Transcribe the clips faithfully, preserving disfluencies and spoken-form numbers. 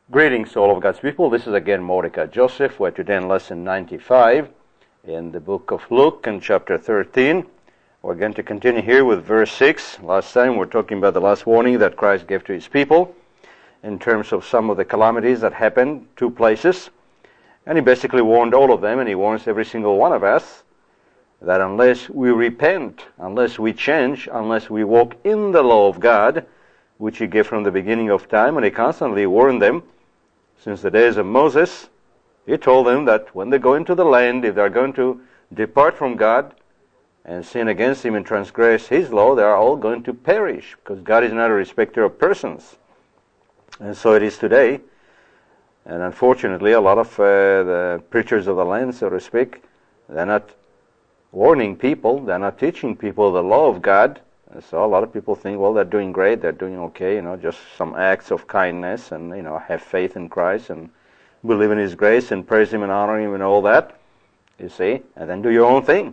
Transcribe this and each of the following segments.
Greetings to all of God's people. This is again Mordecai Joseph. We're today in lesson ninety-five in the book of Luke in chapter thirteen. We're going to continue here with verse six. Last time we we're talking about the last warning that Christ gave to his people in terms of some of the calamities that happened two places. And he basically warned all of them, and he warns every single one of us that unless we repent, unless we change, unless we walk in the law of God, which he gave from the beginning of time, and he constantly warned them since the days of Moses, he told them that when they go into the land, if they're going to depart from God and sin against him and transgress his law, they are all going to perish, because God is not a respecter of persons. And so it is today. And unfortunately, a lot of uh, the preachers of the land, so to speak, they're not warning people, they're not teaching people the law of God. And so a lot of people think, well, they're doing great, they're doing okay, you know, just some acts of kindness and, you know, have faith in Christ and believe in his grace and praise him and honor him and all that, you see, and then do your own thing.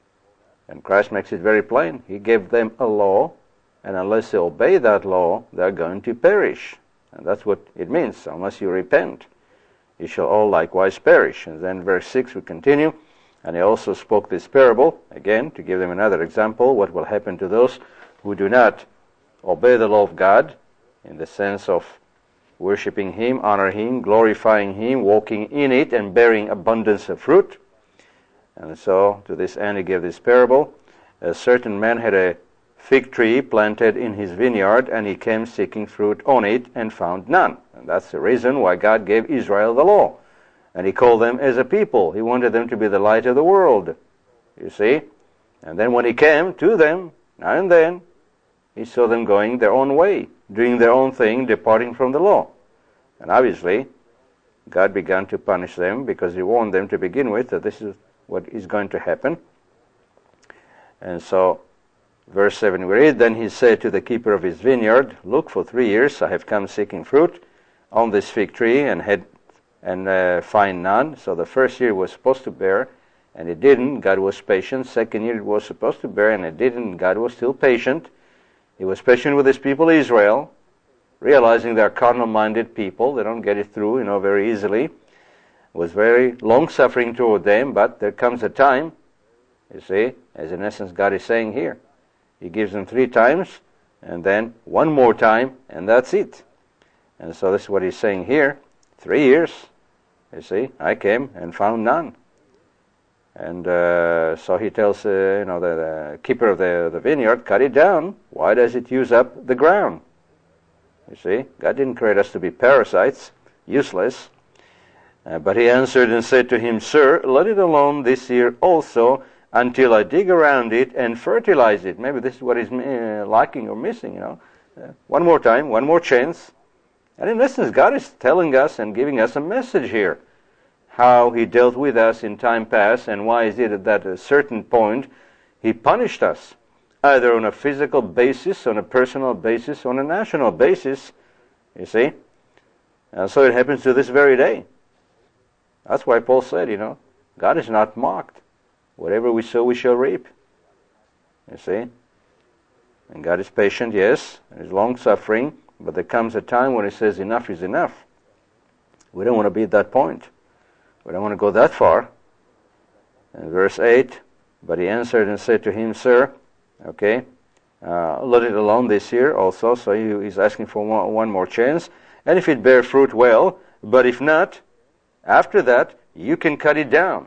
And Christ makes it very plain. He gave them a law, and unless they obey that law, they're going to perish. And that's what it means. Unless you repent, you shall all likewise perish. And then verse six we continue. And he also spoke this parable, again, to give them another example, what will happen to those who do not obey the law of God, in the sense of worshiping him, honor him, glorifying him, walking in it, and bearing abundance of fruit. And so, to this end, he gave this parable. A certain man had a fig tree planted in his vineyard, and he came seeking fruit on it, and found none. And that's the reason why God gave Israel the law. And he called them as a people. He wanted them to be the light of the world, you see. And then when he came to them, now and then, he saw them going their own way, doing their own thing, departing from the law. And obviously, God began to punish them because he warned them to begin with that this is what is going to happen. And so, verse seven we read, Then he said to the keeper of his vineyard, Look, for three years I have come seeking fruit on this fig tree, and had and uh, find none. So the first year it was supposed to bear, and it didn't. God was patient. Second year it was supposed to bear, and it didn't. God was still patient. He was patient with his people Israel, realizing they're carnal-minded people. They don't get it through, you know, very easily. Was very long-suffering toward them, but there comes a time, you see, as in essence God is saying here. He gives them three times, and then one more time, and that's it. And so this is what he's saying here. Three years. You see, I came and found none. And uh, so he tells, uh, you know, the, the keeper of the, the vineyard, cut it down. Why does it use up the ground? You see, God didn't create us to be parasites, useless. Uh, but he answered and said to him, Sir, let it alone this year also, until I dig around it and fertilize it. Maybe this is what he's uh, lacking or missing, you know. Uh, one more time, one more chance. And in essence, God is telling us and giving us a message here, how he dealt with us in time past, and why is it that at a certain point he punished us, either on a physical basis, on a personal basis, on a national basis, you see. And so it happens to this very day. That's why Paul said, you know, God is not mocked. Whatever we sow, we shall reap. You see. And God is patient, yes, and is long-suffering. But there comes a time when he says enough is enough. We don't want to be at that point. We don't want to go that far. And verse eight, but he answered and said to him, Sir, okay, uh, let it alone this year also. So he, he's asking for one, one more chance. And if it bear fruit, well. But if not, after that, you can cut it down.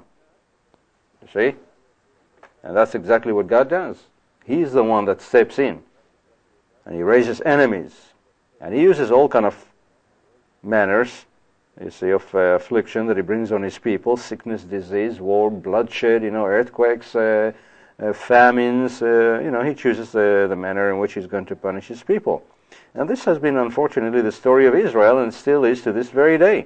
You see? And that's exactly what God does. He's the one that steps in. And he raises enemies. And he uses all kind of manners, you see, of uh, affliction that he brings on his people, sickness, disease, war, bloodshed, you know, earthquakes, uh, uh, famines, uh, you know, he chooses the, the manner in which he's going to punish his people. And this has been, unfortunately, the story of Israel, and still is to this very day.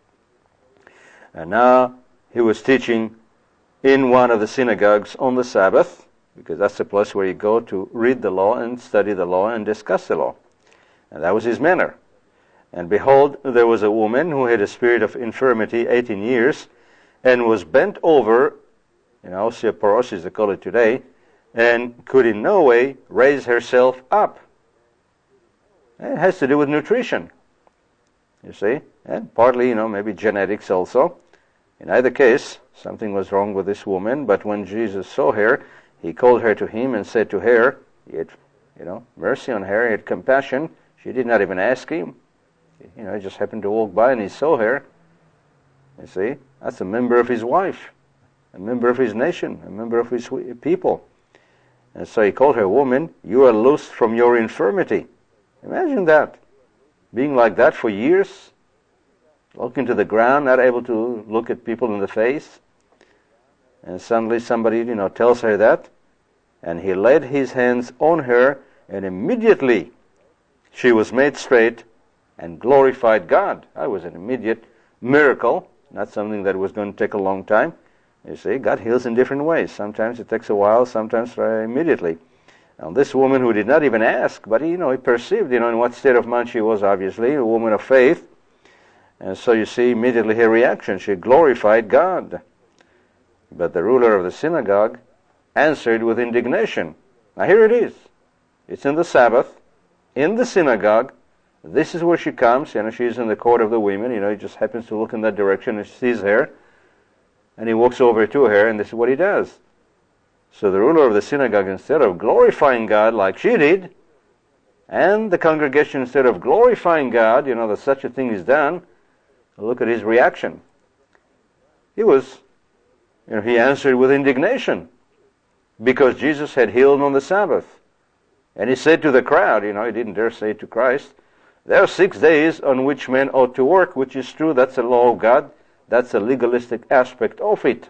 And now he was teaching in one of the synagogues on the Sabbath, because that's the place where you go to read the law and study the law and discuss the law. And that was his manner. And behold, there was a woman who had a spirit of infirmity eighteen years, and was bent over, you know, osteoporosis they call it today, and could in no way raise herself up. It has to do with nutrition. you see, and partly, you know, maybe genetics also. In either case, something was wrong with this woman, but when Jesus saw her, he called her to him and said to her, he had, you know, mercy on her, he had compassion. She did not even ask him. You know, he just happened to walk by and he saw her. You see, that's a member of his wife, a member of his nation, a member of his people. And so he called her, woman, you are loosed from your infirmity. Imagine that, being like that for years, looking to the ground, not able to look at people in the face. And suddenly somebody, you know, tells her that. And he laid his hands on her, and immediately she was made straight and glorified God. That was an immediate miracle, not something that was going to take a long time. You see, God heals in different ways. Sometimes it takes a while, sometimes uh, immediately. Now, this woman who did not even ask, but you know, he perceived, you know, in what state of mind she was, obviously, a woman of faith. And so you see immediately her reaction. She glorified God. But the ruler of the synagogue answered with indignation. Now here it is. It's in the Sabbath, in the synagogue. This is where she comes. You know, she's in the court of the women. You know, he just happens to look in that direction and sees her. And he walks over to her, and this is what he does. So the ruler of the synagogue, instead of glorifying God like she did, and the congregation, instead of glorifying God, you know, that such a thing is done, look at his reaction. He was, you know, he answered with indignation because Jesus had healed on the Sabbath. And he said to the crowd, you know, he didn't dare say to Christ, there are six days on which men ought to work, which is true, that's the law of God. That's a legalistic aspect of it.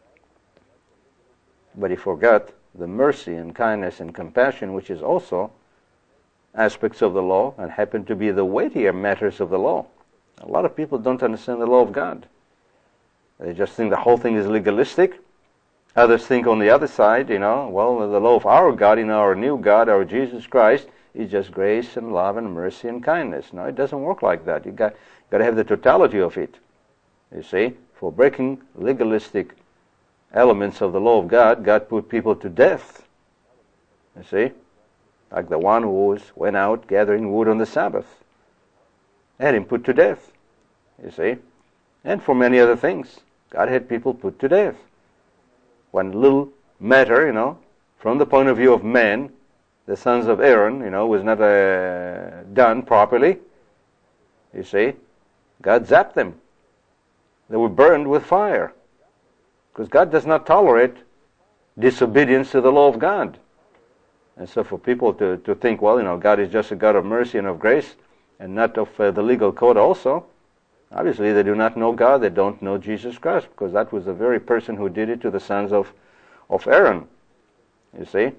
But he forgot the mercy and kindness and compassion, which is also aspects of the law and happen to be the weightier matters of the law. A lot of people don't understand the law of God. They just think the whole thing is legalistic. Others think on the other side, you know, well, the law of our God, you know, our new God, our Jesus Christ, is just grace and love and mercy and kindness. No, it doesn't work like that. You got, got to have the totality of it. You see, for breaking legalistic elements of the law of God, God put people to death. You see, like the one who was, went out gathering wood on the Sabbath. Had him put to death. You see, and for many other things, God had people put to death. One little matter, you know, from the point of view of man, the sons of Aaron, you know, was not uh, done properly. You see, God zapped them. They were burned with fire. Because God does not tolerate disobedience to the law of God. And so for people to, to think, well, you know, God is just a God of mercy and of grace, and not of uh, the legal code also, obviously they do not know God, they don't know Jesus Christ, because that was the very person who did it to the sons of, of Aaron. You see?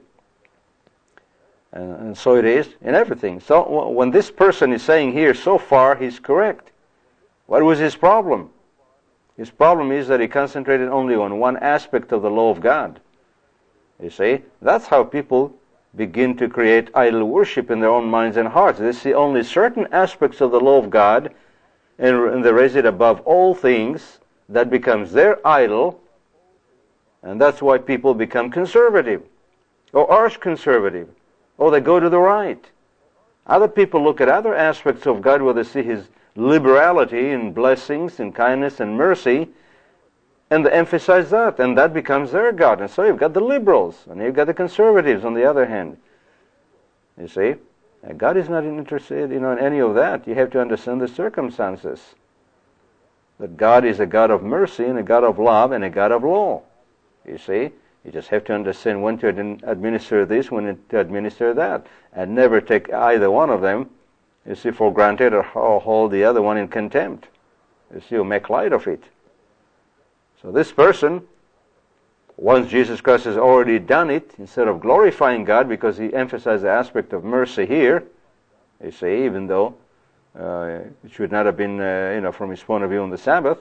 And, and so it is in everything. So w- when this person is saying here, so far he's correct. What was his problem? His problem is that he concentrated only on one aspect of the law of God. You see, that's how people begin to create idol worship in their own minds and hearts. They see only certain aspects of the law of God, and, and they raise it above all things. That becomes their idol, and that's why people become conservative, or arch conservative, or they go to the right. Other people look at other aspects of God where they see His liberality and blessings and kindness and mercy, and they emphasize that, and that becomes their God. And so you've got the liberals, and you've got the conservatives on the other hand. You see? And God is not interested, you know, in any of that. You have to understand the circumstances. That God is a God of mercy and a God of love and a God of law. You see? You just have to understand when to administer this, when to administer that, and never take either one of them, you see, for granted, or hold the other one in contempt. You see, you make light of it. So this person, once Jesus Christ has already done it, instead of glorifying God, because he emphasized the aspect of mercy here, you see, even though uh, it should not have been, uh, you know, from his point of view on the Sabbath,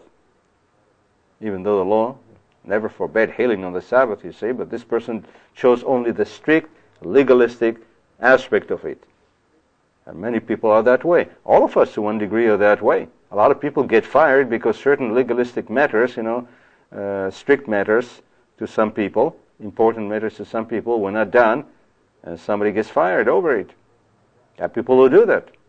even though the law never forbade healing on the Sabbath, you see, but this person chose only the strict, legalistic aspect of it. And many people are that way. All of us, to one degree, are that way. A lot of people get fired because certain legalistic matters, you know, uh, strict matters to some people, important matters to some people, were not done, and somebody gets fired over it. There are people who do that.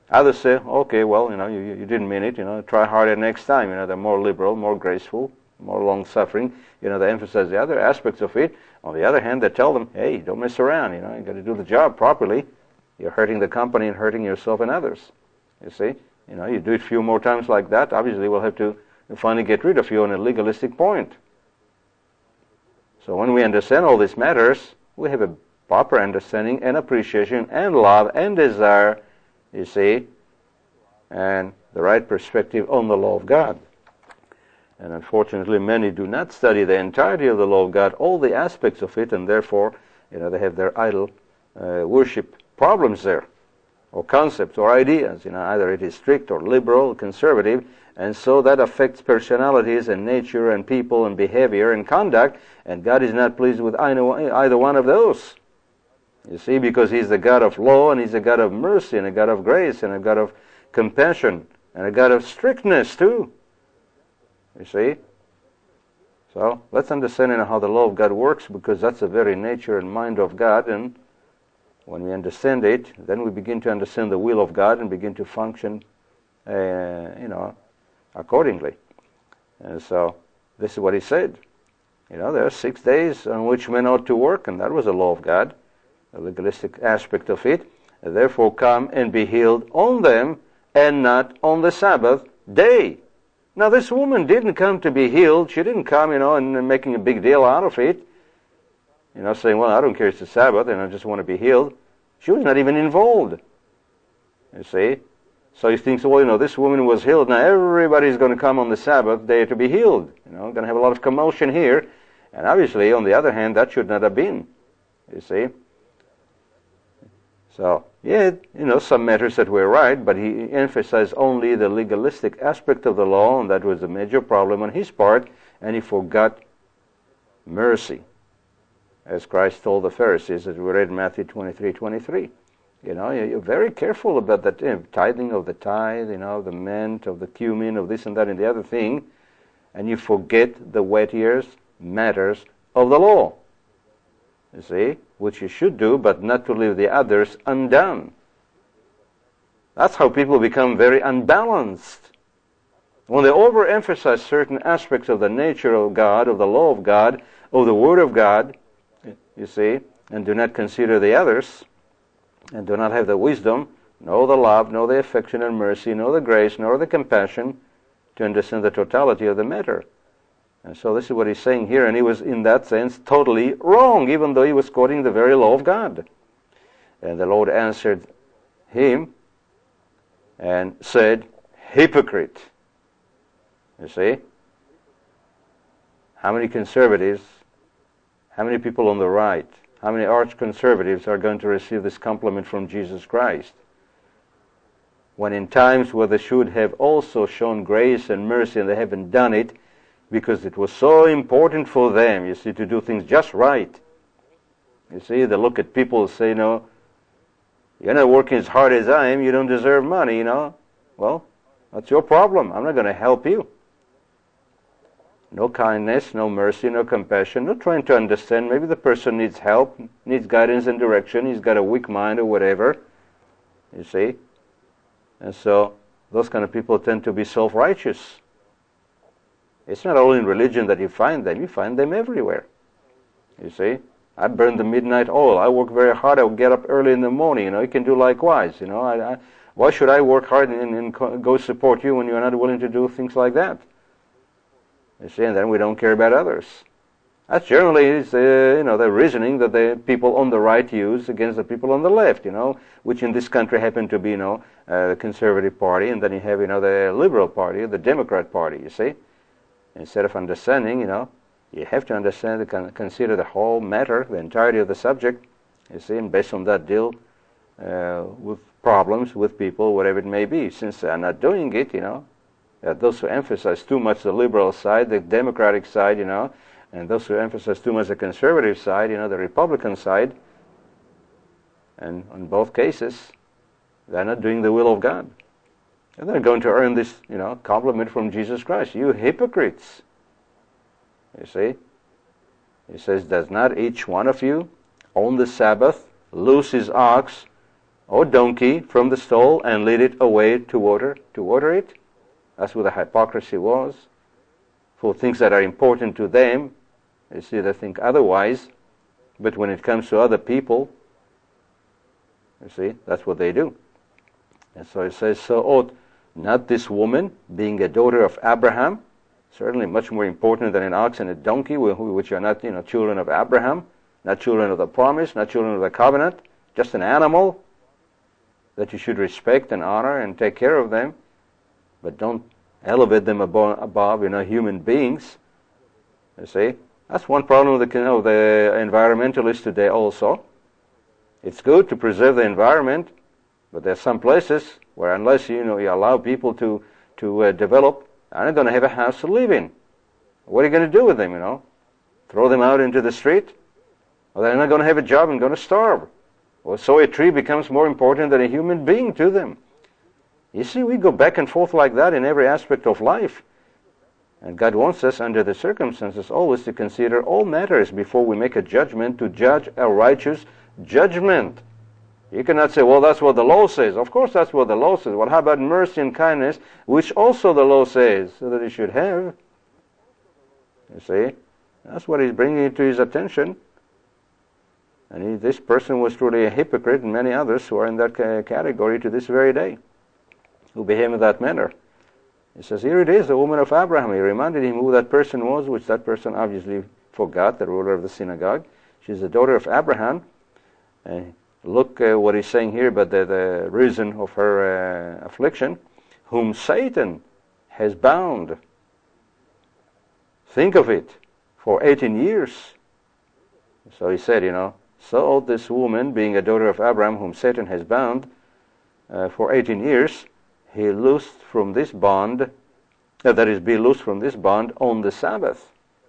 Others say, okay, well, you know, you, you didn't mean it, you know, try harder next time. You know, they're more liberal, more graceful, more long-suffering. You know, they emphasize the other aspects of it. On the other hand, they tell them, hey, don't mess around, you know, you got to do the job properly. You're hurting the company and hurting yourself and others. You see? You know, you do it a few more times like that, obviously we'll have to finally get rid of you on a legalistic point. So when we understand all these matters, we have a proper understanding and appreciation and love and desire, you see, and the right perspective on the law of God. And unfortunately, many do not study the entirety of the law of God, all the aspects of it, and therefore, you know, they have their idol uh, worship problems there, or concepts or ideas. You know, either it is strict or liberal, conservative, and so that affects personalities and nature and people and behavior and conduct, and God is not pleased with either one of those. You see, because He's the God of law, and He's a God of mercy, and a God of grace, and a God of compassion, and a God of strictness too. You see? So, let's understand how the law of God works, because that's the very nature and mind of God, and when we understand it, then we begin to understand the will of God and begin to function, uh, you know, accordingly. And so, this is what He said. You know, there are six days on which men ought to work, and that was the law of God, the legalistic aspect of it. And therefore, come and be healed on them, and not on the Sabbath day. Now, this woman didn't come to be healed. She didn't come, you know, and, and making a big deal out of it. You know, saying, well, I don't care, it's the Sabbath, and I just want to be healed. She was not even involved. You see? So he thinks, well, you know, this woman was healed. Now everybody's going to come on the Sabbath day to be healed. You know, going to have a lot of commotion here. And obviously, on the other hand, that should not have been. You see? So, yeah, you know, some matters that were right, but he emphasized only the legalistic aspect of the law, and that was a major problem on his part, and he forgot mercy, as Christ told the Pharisees, as we read in Matthew twenty-three twenty-three. You know, you're very careful about that, you know, tithing of the tithe, you know, the mint, of the cumin, of this and that and the other thing, and you forget the weightier matters of the law. You see, which you should do, but not to leave the others undone. That's how people become very unbalanced. When they overemphasize certain aspects of the nature of God, of the law of God, of the Word of God, you see, and do not consider the others, and do not have the wisdom, nor the love, nor the affection and mercy, nor the grace, nor the compassion, to understand the totality of the matter. And so this is what he's saying here, and he was, in that sense, totally wrong, even though he was quoting the very law of God. And the Lord answered him and said, hypocrite. You see? How many conservatives, how many people on the right, how many arch-conservatives are going to receive this compliment from Jesus Christ? When in times where they should have also shown grace and mercy, and they haven't done it, because it was so important for them, you see, to do things just right. You see, they look at people and say, you know, you're not working as hard as I am, you don't deserve money, you know. Well, that's your problem. I'm not going to help you. No kindness, no mercy, no compassion, no trying to understand. Maybe the person needs help, needs guidance and direction, he's got a weak mind or whatever, you see. And so, those kind of people tend to be self-righteous. It's not only in religion that you find them, you find them everywhere. You see, I burn the midnight oil, I work very hard, I get up early in the morning, you know, you can do likewise, you know. I, I, why should I work hard and, and go support you when you're not willing to do things like that? You see, and then we don't care about others. That's generally, uh, you know, the reasoning that the people on the right use against the people on the left, you know, which in this country happen to be, you know, uh, the Conservative Party, and then you have, you know, the Liberal Party, the Democrat Party, you see. Instead of understanding, you know, you have to understand, consider the whole matter, the entirety of the subject, you see, and based on that deal uh, with problems, with people, whatever it may be. Since they are not doing it, you know, uh, those who emphasize too much the liberal side, the Democratic side, you know, and those who emphasize too much the conservative side, you know, the Republican side, and in both cases, they're not doing the will of God. And they're going to earn this, you know, compliment from Jesus Christ. You hypocrites. You see? He says, does not each one of you on the Sabbath loose his ox or donkey from the stall and lead it away to water, to water it. That's what the hypocrisy was. For things that are important to them, you see, they think otherwise. But when it comes to other people, you see, that's what they do. And so it says, so ought not this woman, being a daughter of Abraham, certainly much more important than an ox and a donkey, which are not, you know, children of Abraham, not children of the promise, not children of the covenant, just an animal that you should respect and honor and take care of them, but don't elevate them above, above you know, human beings. You see, that's one problem with the, you know, the environmentalists today also. It's good to preserve the environment, but there are some places where unless you know you allow people to to uh, develop, they're not going to have a house to live in. What are you going to do with them? You know, throw them out into the street? Well, they're not going to have a job and going to starve. Well, so a tree becomes more important than a human being to them. You see, we go back and forth like that in every aspect of life. And God wants us, under the circumstances, always to consider all matters before we make a judgment, to judge a righteous judgment. You cannot say, well, that's what the law says. Of course that's what the law says. Well, how about mercy and kindness, which also the law says, so that he should have? You see, that's what he's bringing to his attention. And he, this person was truly a hypocrite, and many others who are in that ca- category to this very day, who behave in that manner. He says, here it is, the woman of Abraham. He reminded him who that person was, which that person obviously forgot, the ruler of the synagogue. She's the daughter of Abraham. Uh, look uh, what he's saying here, but the, the reason of her uh, affliction, whom Satan has bound. Think of it, for eighteen years. So he said, you know, so ought this woman, being a daughter of Abraham, whom Satan has bound uh, for eighteen years, he loosed from this bond, uh, that is, be loosed from this bond on the Sabbath.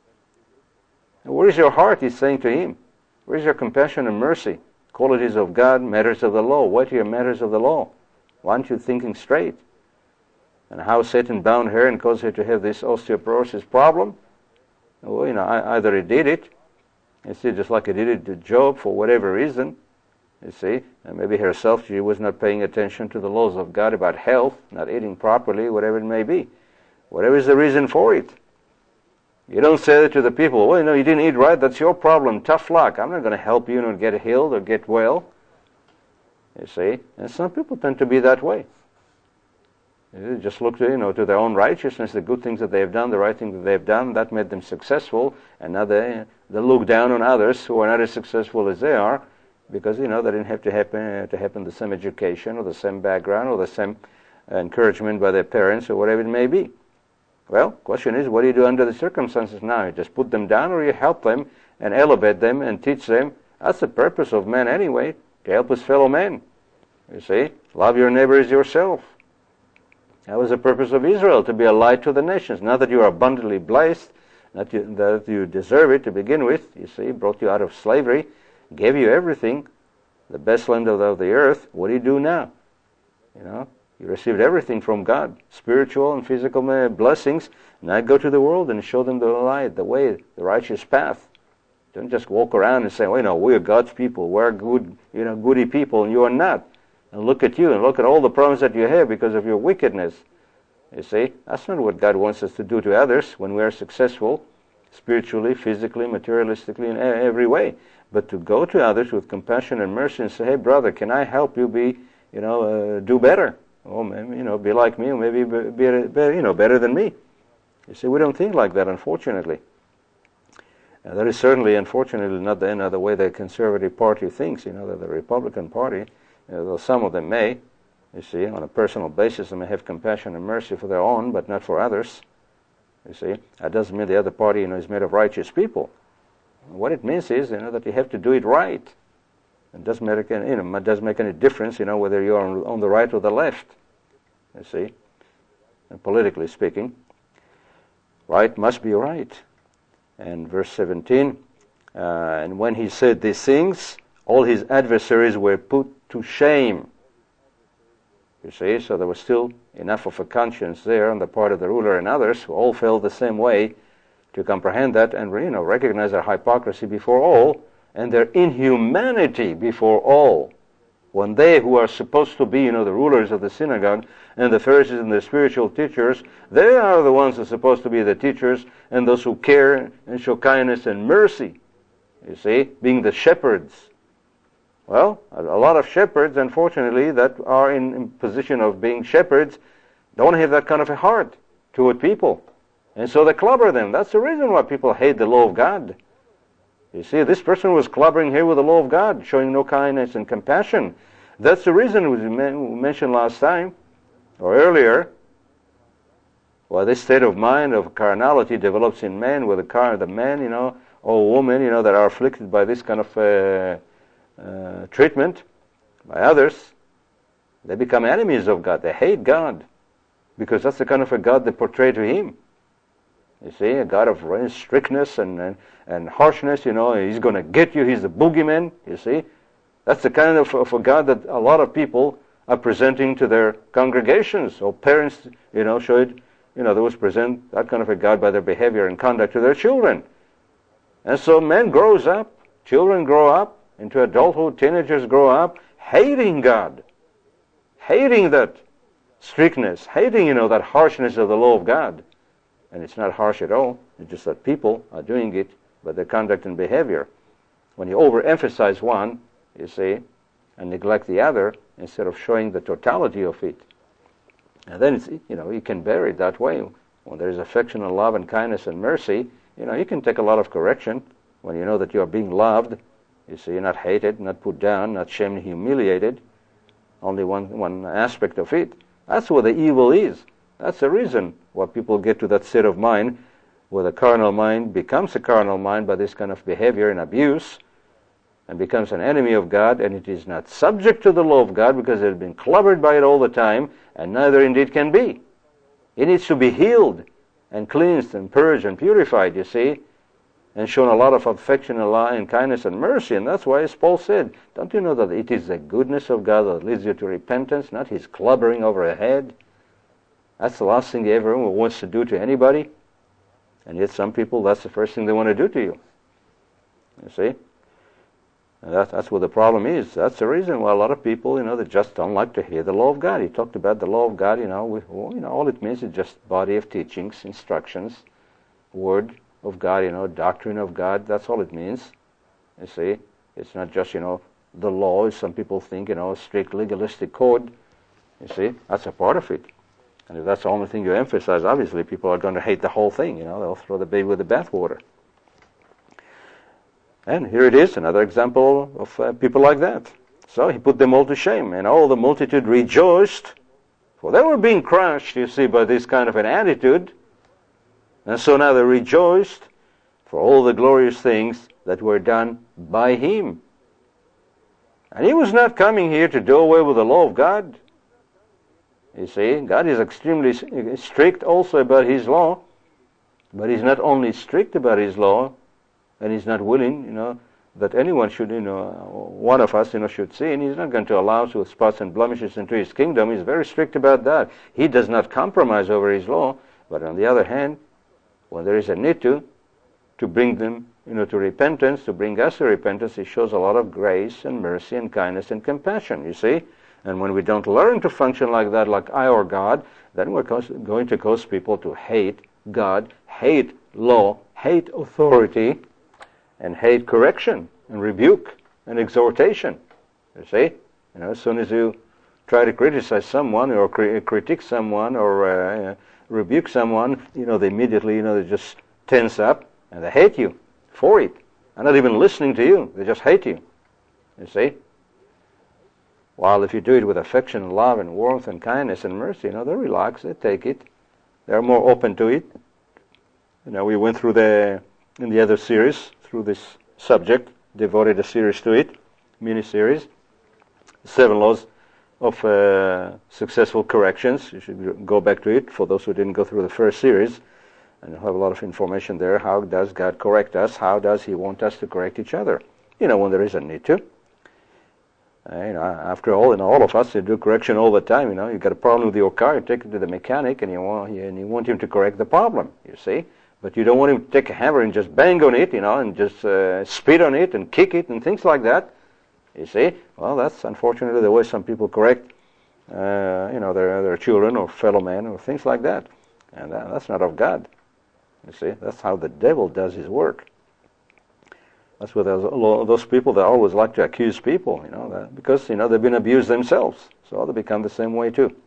And where is your heart, he's saying to him? Where is your compassion and mercy? Qualities of God, matters of the law. What are your matters of the law? Why aren't you thinking straight? And how Satan bound her and caused her to have this osteoporosis problem? Well, you know, either he did it, you see, just like he did it to Job for whatever reason, you see, and maybe herself, she was not paying attention to the laws of God about health, not eating properly, whatever it may be. Whatever is the reason for it. You don't say that to the people, well, you know, you didn't eat right, that's your problem, tough luck. I'm not going to help you, you know, get healed or get well. You see, and some people tend to be that way. They just look to, you know, to their own righteousness, the good things that they have done, the right things that they have done, that made them successful, and now they, they look down on others who are not as successful as they are, because, you know, they didn't have to happen to happen the same education or the same background or the same encouragement by their parents or whatever it may be. Well, question is, what do you do under the circumstances now? You just put them down, or you help them and elevate them and teach them? That's the purpose of man anyway, to help his fellow man. You see, love your neighbor as yourself. That was the purpose of Israel, to be a light to the nations. Not that you are abundantly blessed, not you, that you deserve it to begin with. You see, brought you out of slavery, gave you everything, the best land of the, of the earth. What do you do now? You know, you received everything from God, spiritual and physical blessings. Now go to the world and show them the light, the way, the righteous path. Don't just walk around and say, well, you know, we're God's people, we're good, you know, goody people, and you are not. And look at you, and look at all the problems that you have because of your wickedness. You see, that's not what God wants us to do to others when we are successful, spiritually, physically, materialistically, in every way. But to go to others with compassion and mercy and say, hey, brother, can I help you be, you know, uh, do better? Or maybe, you know, be like me, or maybe be, be, you know, better than me. You see, we don't think like that, unfortunately. Uh, that is certainly, unfortunately, not the, not the way the conservative party thinks. You know, that the Republican Party, uh, though some of them may, you see, on a personal basis, they may have compassion and mercy for their own, but not for others. You see, that doesn't mean the other party, you know, is made of righteous people. What it means is, you know, that you have to do it right. It doesn't make any, you know, it doesn't make any difference, you know, whether you're on, on the right or the left. You see, and politically speaking, right must be right. And verse seventeen, uh, and when he said these things, all his adversaries were put to shame. You see, so there was still enough of a conscience there on the part of the ruler and others who all felt the same way to comprehend that and, you know, recognize their hypocrisy before all and their inhumanity before all. when they who are supposed to be, you know, the rulers of the synagogue and the Pharisees and the spiritual teachers, they are the ones who are supposed to be the teachers and those who care and show kindness and mercy, you see, being the shepherds. Well, a lot of shepherds, unfortunately, that are in, in position of being shepherds, don't have that kind of a heart toward people. And so they clobber them. That's the reason why people hate the law of God. You see, this person was clobbering here with the law of God, showing no kindness and compassion. That's the reason we mentioned last time, or earlier, why this state of mind of carnality develops in men, where the car, the man, you know, or women, you know, that are afflicted by this kind of uh, uh, treatment by others, they become enemies of God. They hate God, because that's the kind of a God they portray to Him. You see, a God of strictness and, and, and harshness, you know, He's going to get you, He's the boogeyman, you see. That's the kind of, of a God that a lot of people are presenting to their congregations, or parents, you know, show it, you know, those present that kind of a God by their behavior and conduct to their children. And so men grows up, children grow up into adulthood, teenagers grow up, hating God, hating that strictness, hating, you know, that harshness of the law of God. And it's not harsh at all. It's just that people are doing it by their conduct and behavior. When you overemphasize one, you see, and neglect the other, instead of showing the totality of it, and then it's, you know, you can bear it that way. When there is affection and love and kindness and mercy, you know, you can take a lot of correction when you know that you are being loved. You see, you're not hated, not put down, not shamed, humiliated. Only one one aspect of it. That's where the evil is. That's the reason why people get to that state of mind where the carnal mind becomes a carnal mind by this kind of behavior and abuse, and becomes an enemy of God, and it is not subject to the law of God because it has been clobbered by it all the time, and neither indeed can be. It needs to be healed and cleansed and purged and purified, you see, and shown a lot of affection and love and kindness and mercy. And that's why, as Paul said, don't you know that it is the goodness of God that leads you to repentance, not His clobbering over the head? That's the last thing He ever wants to do to anybody. And yet some people, that's the first thing they want to do to you. You see? And that, that's what the problem is. That's the reason why a lot of people, you know, they just don't like to hear the law of God. He talked about the law of God, you know, we, well, you know, all it means is just body of teachings, instructions, word of God, you know, doctrine of God. That's all it means. You see? It's not just, you know, the law, as some people think, you know, a strict legalistic code. You see? That's a part of it. And if that's the only thing you emphasize, obviously people are going to hate the whole thing, you know, they'll throw the baby with the bathwater. And here it is, another example of uh, people like that. So he put them all to shame, and all the multitude rejoiced, for they were being crushed, you see, by this kind of an attitude. And so now they rejoiced for all the glorious things that were done by him. And he was not coming here to do away with the law of God. You see, God is extremely strict also about His law, but He's not only strict about His law, and He's not willing, you know, that anyone should, you know, one of us, you know, should sin. He's not going to allow us with spots and blemishes into His kingdom. He's very strict about that. He does not compromise over His law, but on the other hand, when there is a need to, to bring them, you know, to repentance, to bring us to repentance, He shows a lot of grace and mercy and kindness and compassion, you see. And when we don't learn to function like that, like our God, then we're going to cause people to hate God, hate law, hate authority, and hate correction and rebuke and exhortation. You see? You know, as soon as you try to criticize someone or cri- critique someone or uh, rebuke someone, you know, they immediately, you know, they just tense up and they hate you for it. They're not even listening to you. They just hate you. You see? While if you do it with affection and love and warmth and kindness and mercy, you know, they relax, they take it. They're more open to it. You know, we went through the, in the other series, through this subject, devoted a series to it, mini-series, Seven Laws of uh, Successful Corrections. You should go back to it for those who didn't go through the first series. And you'll have a lot of information there. How does God correct us? How does He want us to correct each other? You know, when there is a need to. Uh, you know, after all, you know, all of us they do correction all the time. You know, you got a problem with your car, you take it to the mechanic, and you want and you want him to correct the problem. You see, but you don't want him to take a hammer and just bang on it, you know, and just uh, spit on it and kick it and things like that. You see? Well, that's unfortunately the way some people correct, uh, you know, their their children or fellow men or things like that. And that, that's not of God. You see? That's how the devil does his work. That's what those, those people that always like to accuse people, you know, that, because, you know, they've been abused themselves. So they become the same way too.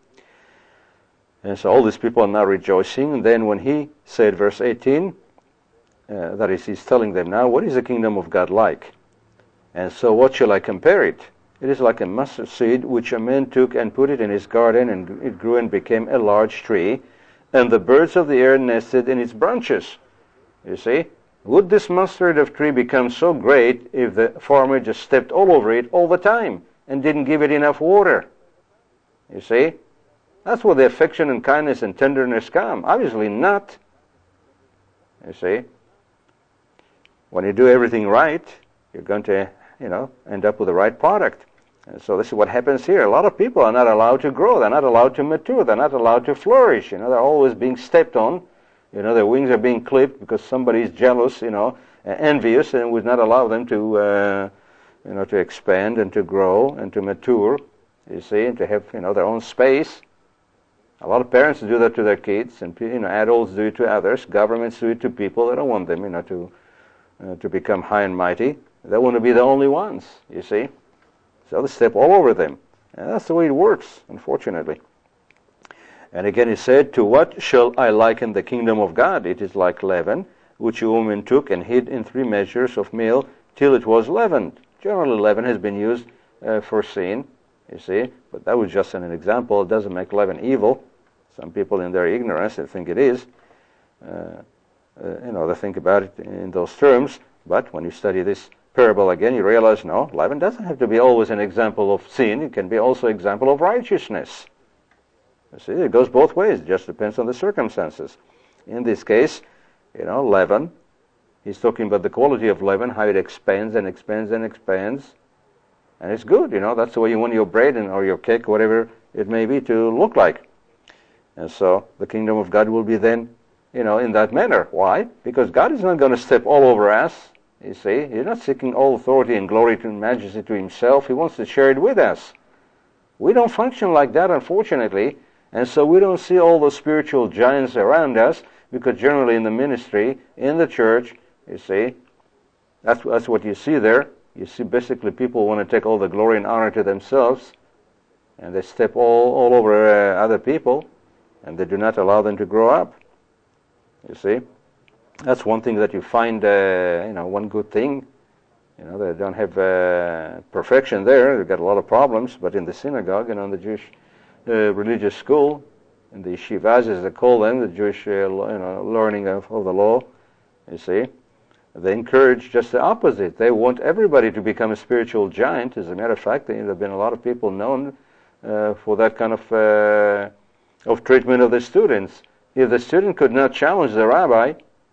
And so all these people are now rejoicing. And then when he said, verse eighteen, uh, that is, he's telling them now, what is the kingdom of God like? And so what shall I compare it? It is like a mustard seed which a man took and put it in his garden, and it grew and became a large tree, and the birds of the air nested in its branches. You see? Would this mustard of tree become so great if the farmer just stepped all over it all the time and didn't give it enough water? You see? That's where the affection and kindness and tenderness come. Obviously not. You see? When you do everything right, you're going to, you know, end up with the right product. And so this is what happens here. A lot of people are not allowed to grow. They're not allowed to mature. They're not allowed to flourish. You know, they're always being stepped on. You know, their wings are being clipped because somebody is jealous, you know, envious, and would not allow them to, uh, you know, to expand and to grow and to mature, you see, and to have, you know, their own space. A lot of parents do that to their kids, and, you know, adults do it to others. Governments do it to people. They don't want them, you know, to uh, to become high and mighty. They want to be the only ones, you see. So they step all over them. And that's the way it works, unfortunately. And again he said, to what shall I liken the kingdom of God? It is like leaven, which a woman took and hid in three measures of meal till it was leavened. Generally leaven has been used uh, for sin, you see, but that was just an example. It doesn't make leaven evil. Some people in their ignorance, they think it is. Uh, uh, you know, they think about it in those terms, but when you study this parable again, you realize, no, leaven doesn't have to be always an example of sin. It can be also an example of righteousness. You see, it goes both ways. It just depends on the circumstances. In this case, you know, leaven, he's talking about the quality of leaven, how it expands and expands and expands. And it's good, you know, that's the way you want your bread and, or your cake, whatever it may be, to look like. And so the kingdom of God will be then, you know, in that manner. Why? Because God is not going to step all over us, you see. He's not seeking all authority and glory and majesty to himself. He wants to share it with us. We don't function like that, unfortunately. And so we don't see all the spiritual giants around us, because generally in the ministry, in the church, you see, that's, that's what you see there. You see basically people want to take all the glory and honor to themselves, and they step all, all over uh, other people, and they do not allow them to grow up. You see, that's one thing that you find, uh, you know, one good thing. You know, they don't have uh, perfection there. They've got a lot of problems, but in the synagogue and on the Jewish uh, religious school, in the yeshivas, as they call them, the Jewish uh, you know, learning of, of the law, you see, they encourage just the opposite. They want everybody to become a spiritual giant. As a matter of fact, there have been a lot of people known uh, for that kind of uh, of treatment of the students. If the student could not challenge the rabbi,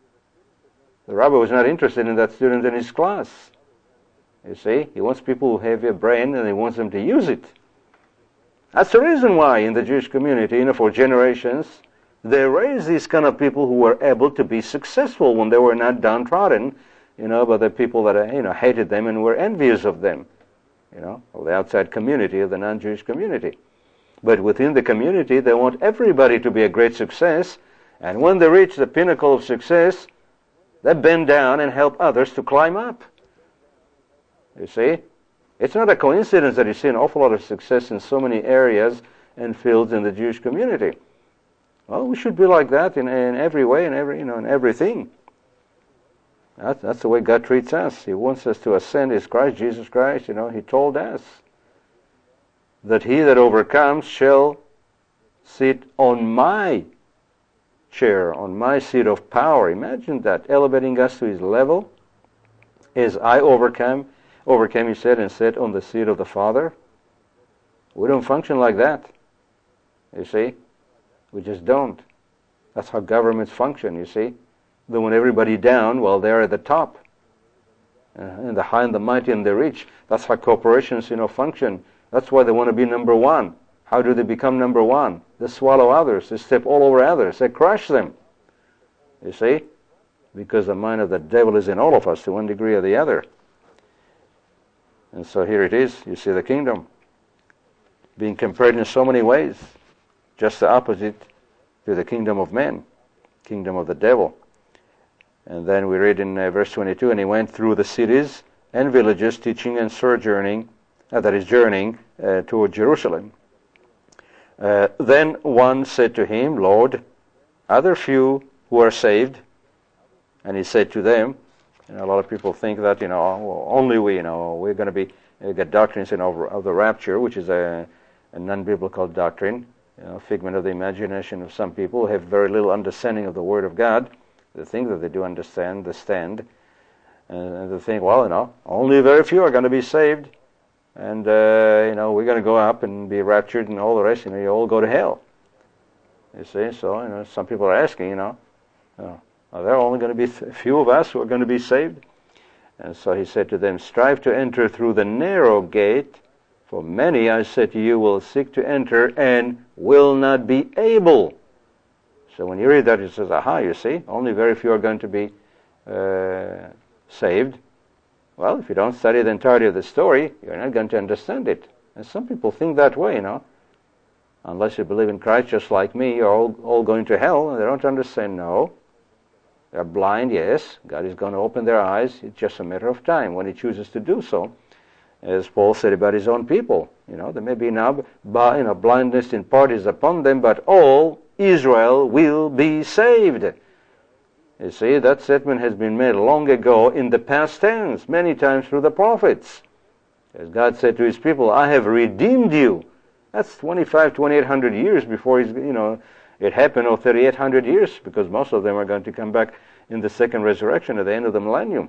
the rabbi was not interested in that student in his class. You see, he wants people who have a brain, and he wants them to use it. That's the reason why in the Jewish community, you know, for generations, they raised these kind of people who were able to be successful when they were not downtrodden, you know, by the people that, you know, hated them and were envious of them, you know, of the outside community, of the non-Jewish community. But within the community, they want everybody to be a great success, and when they reach the pinnacle of success, they bend down and help others to climb up. You see? It's not a coincidence that you see an awful lot of success in so many areas and fields in the Jewish community. Well, we should be like that in, in every way, in every, you know, in everything. That's, that's the way God treats us. He wants us to ascend as Christ, Jesus Christ. You know, He told us that he that overcomes shall sit on my chair, on my seat of power. Imagine that, elevating us to His level. As I overcome, overcame, He said, and sat on the seat of the Father. We don't function like that. You see? We just don't. That's how governments function, you see. They want everybody down while they're at the top. Uh, and the high and the mighty and the rich. That's how corporations, you know, function. That's why they want to be number one. How do they become number one? They swallow others. They step all over others. They crush them. You see? Because the mind of the devil is in all of us to one degree or the other. And so here it is, you see the kingdom being compared in so many ways, just the opposite to the kingdom of men, kingdom of the devil. And then we read in uh, verse twenty-two, and he went through the cities and villages, teaching and sojourning, uh, that is, journeying uh, toward Jerusalem. Uh, then one said to him, Lord, are there few who are saved? And he said to them, you know, a lot of people think that, you know, well, only we, you know, we're going to be, uh, get doctrines in over, of the rapture, which is a, a non-biblical doctrine, you know, figment of the imagination of some people who have very little understanding of the Word of God. They think that they do understand the stand, and they think, well, you know, only very few are going to be saved, and, uh, you know, we're going to go up and be raptured, and all the rest, you know, you all go to hell. You see, so, you know, some people are asking, you know, oh, are there only going to be a few of us who are going to be saved? And so he said to them, strive to enter through the narrow gate, for many, I said to you, will seek to enter and will not be able. So when you read that, it says, aha, you see, only very few are going to be uh, saved. Well, if you don't study the entirety of the story, you're not going to understand it. And some people think that way, you know. Unless you believe in Christ just like me, you're all, all going to hell, and they don't understand. No. They're blind, yes. God is going to open their eyes. It's just a matter of time when he chooses to do so. As Paul said about his own people, you know, there may be now, you know, blindness in part is upon them, but all Israel will be saved. You see, that statement has been made long ago in the past tense, many times through the prophets. As God said to his people, I have redeemed you. That's twenty-five, twenty-eight hundred years before he's, you know, it happened, or thirty-eight hundred years, because most of them are going to come back in the second resurrection at the end of the millennium.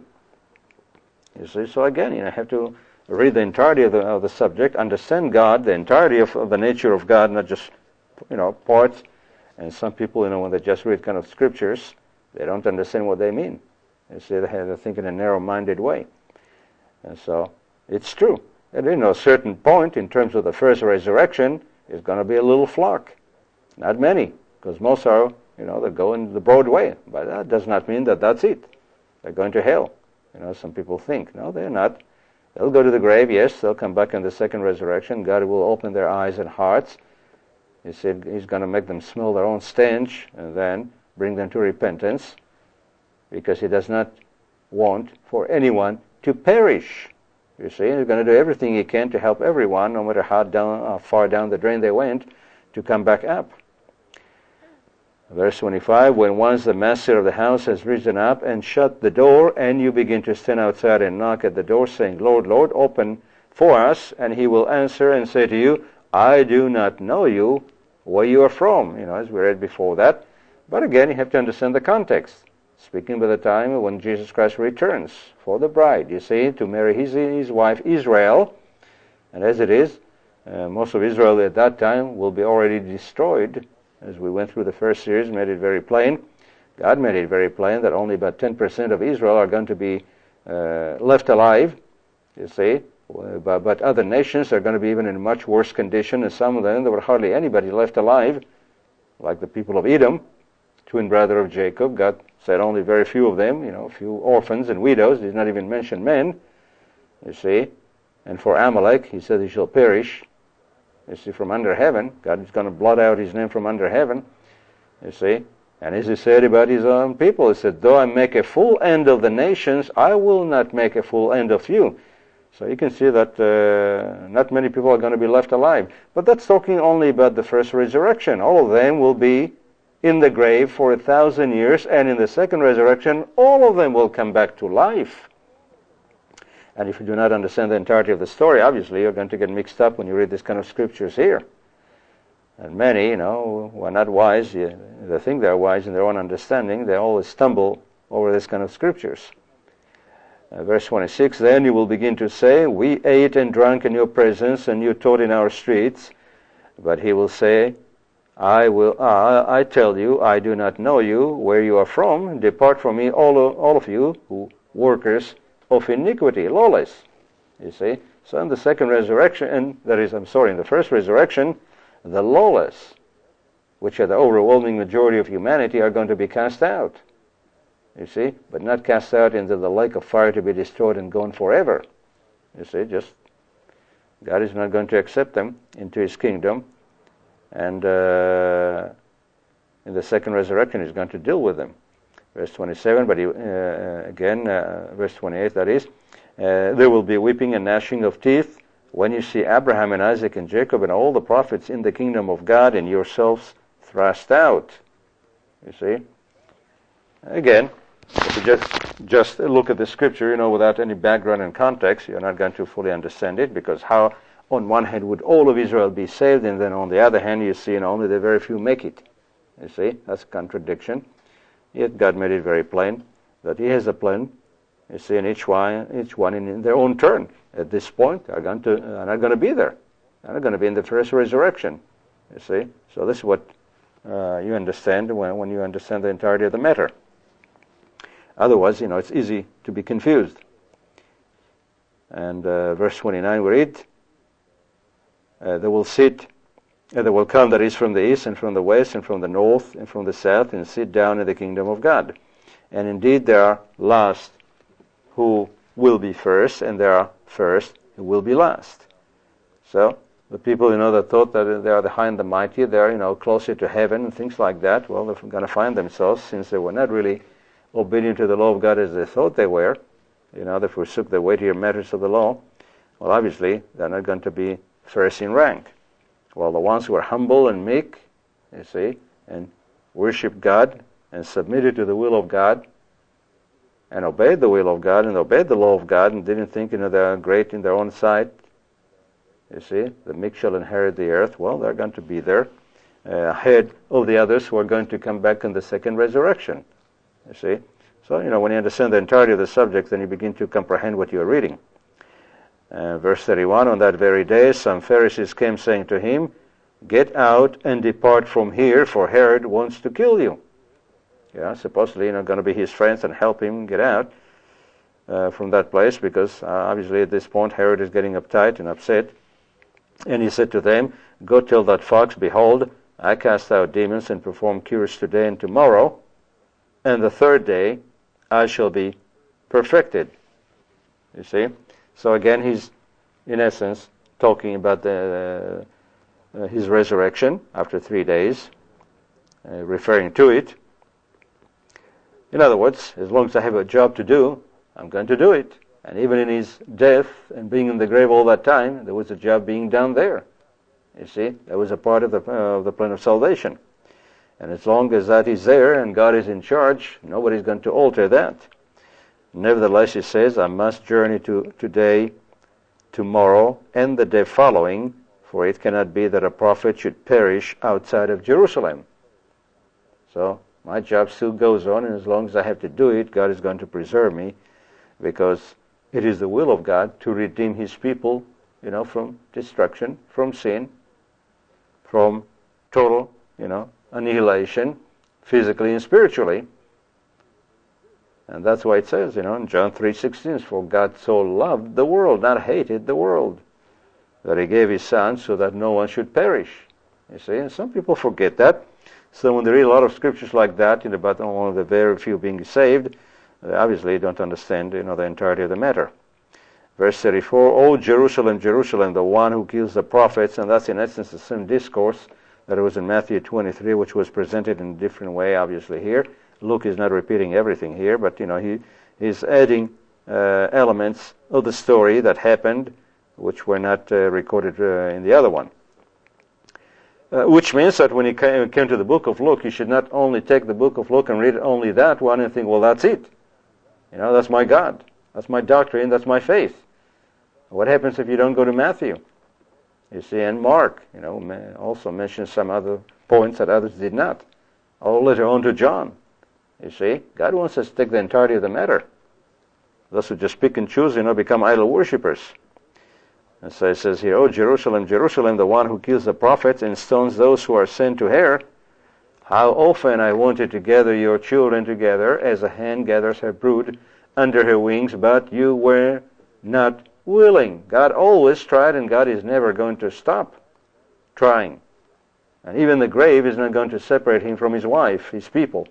You see, so again, you know, have to read the entirety of the, of the subject, understand God, the entirety of, of the nature of God, not just, you know, parts. And some people, you know, when they just read kind of scriptures, they don't understand what they mean. You see, they, have, they think in a narrow-minded way. And so, it's true. At you know, a certain point, in terms of the first resurrection, is going to be a little flock. Not many, because most are, you know, they go in the broad way. But that does not mean that that's it. They're going to hell. You know, some people think. No, they're not. They'll go to the grave, yes, they'll come back in the second resurrection. God will open their eyes and hearts. He said he's going to make them smell their own stench and then bring them to repentance, because he does not want for anyone to perish. You see, he's going to do everything he can to help everyone, no matter how down, how far down the drain they went, to come back up. Verse twenty-five, when once the master of the house has risen up and shut the door, and you begin to stand outside and knock at the door, saying, Lord, Lord, open for us, and he will answer and say to you, I do not know you, where you are from. You know, as we read before that. But again, you have to understand the context. Speaking by the time when Jesus Christ returns for the bride, you see, to marry his, his wife Israel. And as it is, uh, most of Israel at that time will be already destroyed. As we went through the first series, made it very plain. God made it very plain that only about ten percent of Israel are going to be uh, left alive, you see. But, but other nations are going to be even in a much worse condition, and some of them, there were hardly anybody left alive, like the people of Edom, twin brother of Jacob. God said only very few of them, you know, a few orphans and widows. He did not even mention men, you see. And for Amalek, he said he shall perish. You see, from under heaven. God is going to blot out his name from under heaven. You see. And as he said about his own people, he said, though I make a full end of the nations, I will not make a full end of you. So you can see that uh, not many people are going to be left alive. But that's talking only about the first resurrection. All of them will be in the grave for a thousand years, and in the second resurrection, all of them will come back to life. And if you do not understand the entirety of the story, obviously you're going to get mixed up when you read this kind of scriptures here. And many, you know, who are not wise, they think they're wise in their own understanding, they always stumble over this kind of scriptures. Uh, verse twenty-six, then you will begin to say, we ate and drank in your presence, and you taught in our streets. But he will say, I will. Uh, I tell you, I do not know you, where you are from. Depart from me, all of, all of you, who workers of iniquity, lawless. You see? So in the second resurrection, and that is, I'm sorry, in the first resurrection, the lawless, which are the overwhelming majority of humanity, are going to be cast out. You see? But not cast out into the lake of fire to be destroyed and gone forever. You see, just God is not going to accept them into His kingdom, and uh, in the second resurrection He's going to deal with them. Verse twenty-seven, but he, uh, again, uh, verse twenty-eight, that is, uh, there will be weeping and gnashing of teeth when you see Abraham and Isaac and Jacob and all the prophets in the kingdom of God and yourselves thrust out. You see? Again, if you just, just look at the scripture, you know, without any background and context, you're not going to fully understand it, because how, on one hand, would all of Israel be saved, and then on the other hand, you see, you know, only the very few make it. You see? That's a contradiction. Yet God made it very plain that He has a plan. You see, and each one, each one in, in their own turn. At this point, are going to are not going to be there. They're not going to be in the first resurrection. You see, so this is what uh, you understand when when you understand the entirety of the matter. Otherwise, you know, it's easy to be confused. And uh, verse twenty-nine, we read, uh, "They will sit." And there will come that is from the east and from the west and from the north and from the south, and sit down in the kingdom of God. And indeed there are last who will be first, and there are first who will be last. So the people, you know, that thought that they are the high and the mighty, they're, you know, closer to heaven and things like that, well, they're going to find themselves, since they were not really obedient to the law of God as they thought they were, you know, they forsook the weightier matters of the law, well, obviously they're not going to be first in rank. Well, the ones who are humble and meek, you see, and worship God and submitted to the will of God and obeyed the will of God and obeyed the law of God and didn't think, you know, they're great in their own sight, you see, the meek shall inherit the earth. Well, they're going to be there uh, ahead of the others who are going to come back in the second resurrection, you see. So, you know, when you understand the entirety of the subject, then you begin to comprehend what you're reading. Uh, verse thirty-one, on that very day some Pharisees came saying to him, "Get out and depart from here, for Herod wants to kill you." Yeah, supposedly, you know, going to be his friends and help him get out uh, from that place, because uh, obviously at this point Herod is getting uptight and upset. And he said to them, "Go tell that fox, behold, I cast out demons and perform cures today and tomorrow, and the third day I shall be perfected." You see? So again, he's, in essence, talking about the, uh, uh, his resurrection after three days, uh, referring to it. In other words, as long as I have a job to do, I'm going to do it. And even in his death and being in the grave all that time, there was a job being done there. You see, that was a part of the, uh, of the plan of salvation. And as long as that is there and God is in charge, nobody's going to alter that. Nevertheless, he says, I must journey to today, tomorrow, and the day following, for it cannot be that a prophet should perish outside of Jerusalem. So my job still goes on, and as long as I have to do it, God is going to preserve me, because it is the will of God to redeem His people, you know, from destruction, from sin, from total, you know, annihilation, physically and spiritually. And that's why it says, you know, in John three sixteen, for God so loved the world, not hated the world, that He gave His Son so that no one should perish. You see, and some people forget that. So when they read a lot of scriptures like that, you know, about one of the very few being saved, they obviously don't understand, you know, the entirety of the matter. Verse thirty-four, O Jerusalem, Jerusalem, the one who kills the prophets, and that's in essence the same discourse that it was in Matthew twenty-three, which was presented in a different way, obviously, here. Luke is not repeating everything here, but, you know, he is adding uh, elements of the story that happened, which were not uh, recorded uh, in the other one. Uh, which means that when you came, came to the book of Luke, you should not only take the book of Luke and read only that one and think, well, that's it. You know, that's my God. That's my doctrine. That's my faith. What happens if you don't go to Matthew? You see, and Mark, you know, also mentions some other points that others did not. Or later on to John. You see, God wants us to take the entirety of the matter. Those who just pick and choose, you know, become idol worshippers. And so it says here, O Jerusalem, Jerusalem, the one who kills the prophets and stones those who are sent to her, how often I wanted to gather your children together, as a hen gathers her brood under her wings, but you were not willing. God always tried, and God is never going to stop trying. And even the grave is not going to separate Him from His wife, His people.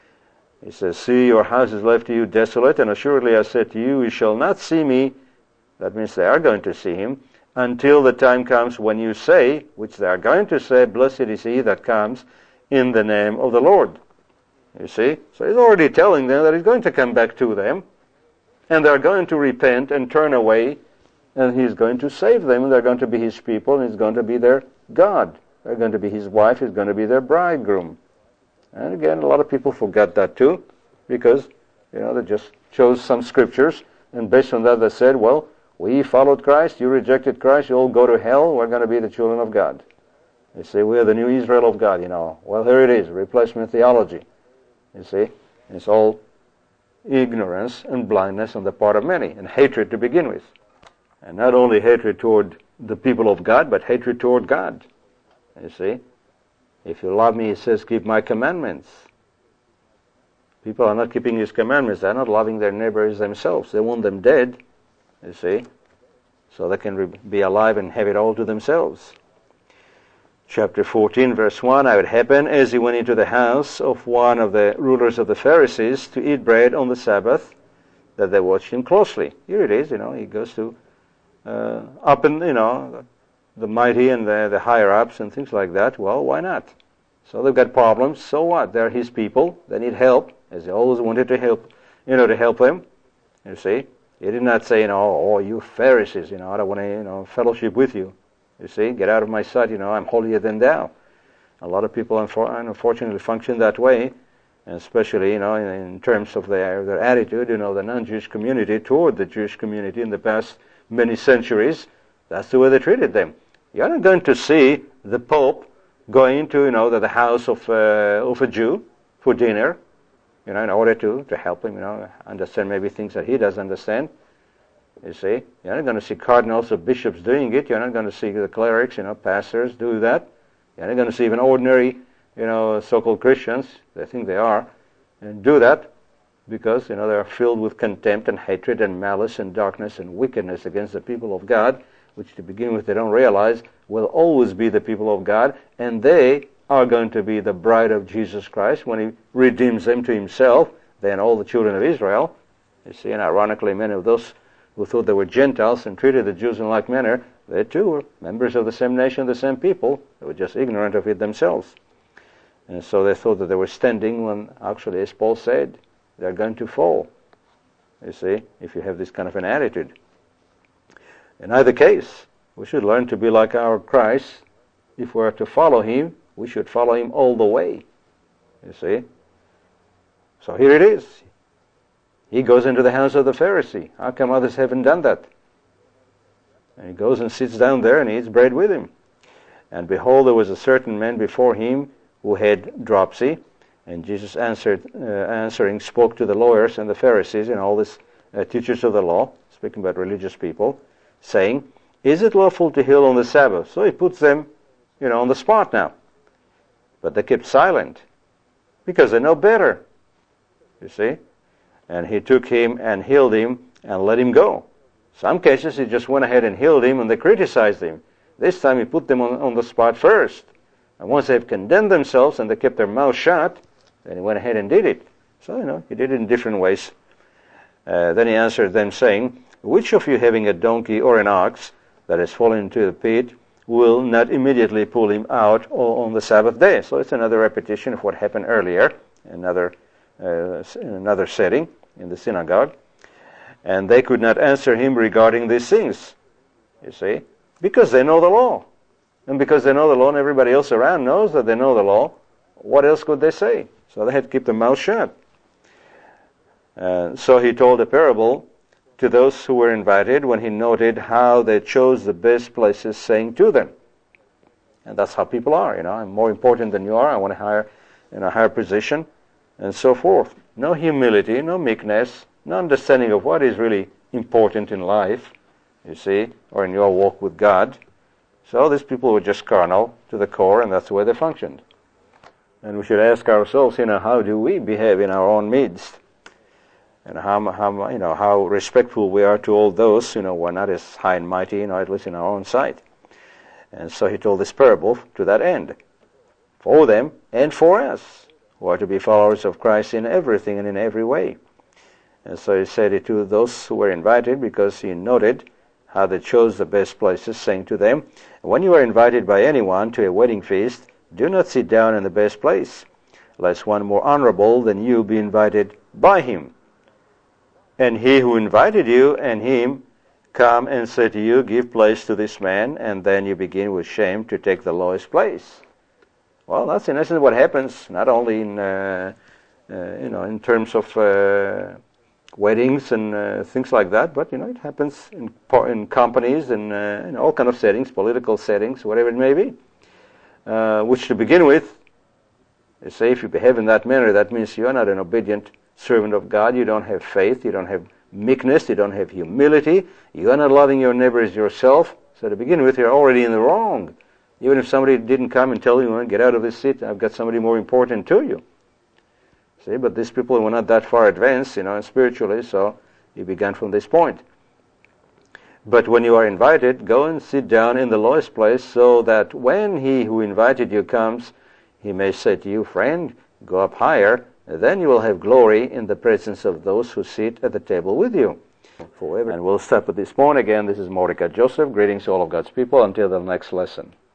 He says, see, your house is left to you desolate, and assuredly I said to you, you shall not see me That means they are going to see him, until the time comes when you say, which they are going to say, blessed is he that comes in the name of the Lord. You see? So he's already telling them that he's going to come back to them, and they're going to repent and turn away, and he's going to save them, and they're going to be his people, and he's going to be their God. They're going to be his wife, he's going to be their bridegroom. And again, a lot of people forget that too, because, you know, they just chose some scriptures, and based on that they said, well, we followed Christ, you rejected Christ, you all go to hell, we're going to be the children of God. They say, we are the new Israel of God, you know. Well, here it is, replacement theology. You see, it's all ignorance and blindness on the part of many, and hatred to begin with. And not only hatred toward the people of God, but hatred toward God. You see, if you love me, he says, keep my commandments. People are not keeping his commandments. They're not loving their neighbors themselves. They want them dead, you see, so they can re- be alive and have it all to themselves. Chapter fourteen, verse one, now it happened as he went into the house of one of the rulers of the Pharisees to eat bread on the Sabbath, that they watched him closely. Here it is, you know, he goes to uh, up and, you know, the mighty and the, the higher-ups and things like that. Well, why not? So they've got problems. So what? They're his people. They need help, as he always wanted to help, you know, to help them. You see, he did not say, you know, oh, you Pharisees, you know, I don't want to, you know, fellowship with you. You see, get out of my sight, you know, I'm holier than thou. A lot of people, unfortunately, function that way, and especially, you know, in, in terms of their, their attitude, you know, the non-Jewish community toward the Jewish community in the past many centuries. That's the way they treated them. You're not going to see the Pope going to, you know, the, the house of, uh, of a Jew for dinner, you know, in order to, to help him, you know, understand maybe things that he doesn't understand. You see, you're not going to see cardinals or bishops doing it. You're not going to see the clerics, you know, pastors do that. You're not going to see even ordinary, you know, so-called Christians, they think they are, and do that because, you know, they're filled with contempt and hatred and malice and darkness and wickedness against the people of God, which to begin with they don't realize will always be the people of God, and they are going to be the bride of Jesus Christ when he redeems them to himself, then all the children of Israel. You see, and ironically, many of those who thought they were Gentiles and treated the Jews in like manner, they too were members of the same nation, the same people. They were just ignorant of it themselves. And so they thought that they were standing when actually, as Paul said, they're going to fall. You see, if you have this kind of an attitude. In either case, we should learn to be like our Christ. If we are to follow him, we should follow him all the way. You see? So here it is. He goes into the house of the Pharisee. How come others haven't done that? And he goes and sits down there and eats bread with him. And behold, there was a certain man before him who had dropsy. And Jesus answered, uh, answering, spoke to the lawyers and the Pharisees and all these uh, teachers of the law, speaking about religious people, saying, is it lawful to heal on the Sabbath? So he puts them, you know, on the spot now. But they kept silent because they know better. You see? And he took him and healed him and let him go. Some cases he just went ahead and healed him and they criticized him. This time he put them on, on the spot first. And once they've condemned themselves and they kept their mouth shut, then he went ahead and did it. So, you know, he did it in different ways. Uh, then he answered them saying, which of you having a donkey or an ox that has fallen into the pit will not immediately pull him out on the Sabbath day? So it's another repetition of what happened earlier, another, uh, in another setting in the synagogue. And they could not answer him regarding these things, you see, because they know the law. And because they know the law and everybody else around knows that they know the law, what else could they say? So they had to keep their mouth shut. Uh, so he told a parable to those who were invited when he noted how they chose the best places, saying to them. And that's how people are, you know, I'm more important than you are, I want a higher, in a higher position, and so forth. No humility, no meekness, no understanding of what is really important in life, you see, or in your walk with God. So these people were just carnal to the core, and that's the way they functioned. And we should ask ourselves, you know, how do we behave in our own midst? And how, how, you know, how respectful we are to all those, you know, who are not as high and mighty, you know, at least in our own sight. And so he told this parable to that end, for them and for us, who are to be followers of Christ in everything and in every way. And so he said it to those who were invited because he noted how they chose the best places, saying to them, when you are invited by anyone to a wedding feast, do not sit down in the best place, lest one more honorable than you be invited by him. And he who invited you and him come and say to you, give place to this man, and then you begin with shame to take the lowest place. Well, that's in essence what happens, not only in, uh, uh, you know, in terms of uh, weddings and uh, things like that, but you know, it happens in, in companies and uh, in all kind of settings, political settings, whatever it may be. Uh, which to begin with, they say if you behave in that manner, that means you are not an obedient servant of God. You don't have faith. You don't have meekness. You don't have humility. You are not loving your neighbor as yourself. So to begin with, you're already in the wrong. Even if somebody didn't come and tell you, get out of this seat, I've got somebody more important to you. See, but these people were not that far advanced, you know, spiritually, so you began from this point. But when you are invited, go and sit down in the lowest place, so that when he who invited you comes, he may say to you, friend, go up higher, then you will have glory in the presence of those who sit at the table with you forever. And we'll stop at this point again. This is Mordecai Joseph. Greetings to all of God's people. Until the next lesson.